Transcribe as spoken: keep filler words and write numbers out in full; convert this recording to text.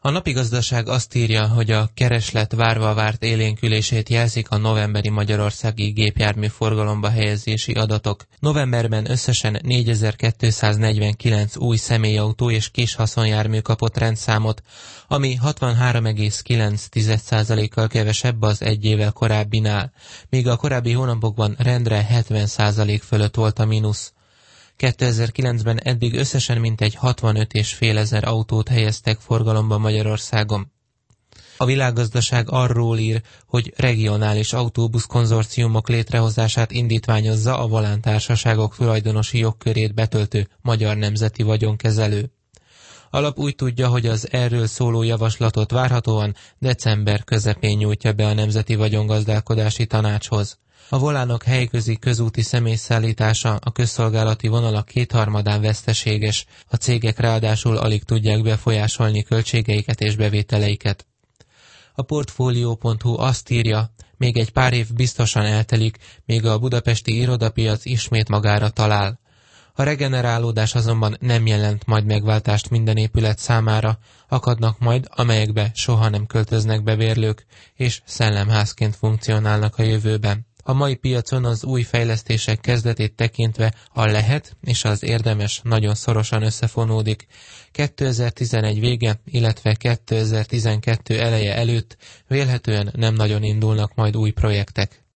A napi gazdaság azt írja, hogy a kereslet várva várt élénkülését jelzik a novemberi magyarországi gépjármű forgalomba helyezési adatok. Novemberben összesen négyezer-kétszáznegyvenkilenc új személyautó és kis haszonjármű kapott rendszámot, ami hatvanhárom egész kilenc százalékkal kevesebb az egy évvel korábbinál, míg a korábbi hónapokban rendre hetven százalék fölött volt a mínusz. kétezer-kilencben eddig összesen mintegy hatvanöt és fél ezer autót helyeztek forgalomba Magyarországon. A világgazdaság arról ír, hogy regionális autóbuszkonzorciumok létrehozását indítványozza a volántársaságok tulajdonosi jogkörét betöltő Magyar Nemzeti Vagyonkezelő. A lap úgy tudja, hogy az erről szóló javaslatot várhatóan december közepén nyújtja be a Nemzeti Vagyongazdálkodási Tanácshoz. A volánok helyközi közúti személyszállítása a közszolgálati vonalak kétharmadán veszteséges, a cégek ráadásul alig tudják befolyásolni költségeiket és bevételeiket. A Portfolio pont hu azt írja, még egy pár év biztosan eltelik, míg a budapesti irodapiac ismét magára talál. A regenerálódás azonban nem jelent majd megváltást minden épület számára, akadnak majd, amelyekbe soha nem költöznek bevérlők, és szellemházként funkcionálnak a jövőben. A mai piacon az új fejlesztések kezdetét tekintve a lehet és az érdemes nagyon szorosan összefonódik. kétezer-tizenegy vége, illetve kétezer-tizenkettő eleje előtt vélhetően nem nagyon indulnak majd új projektek.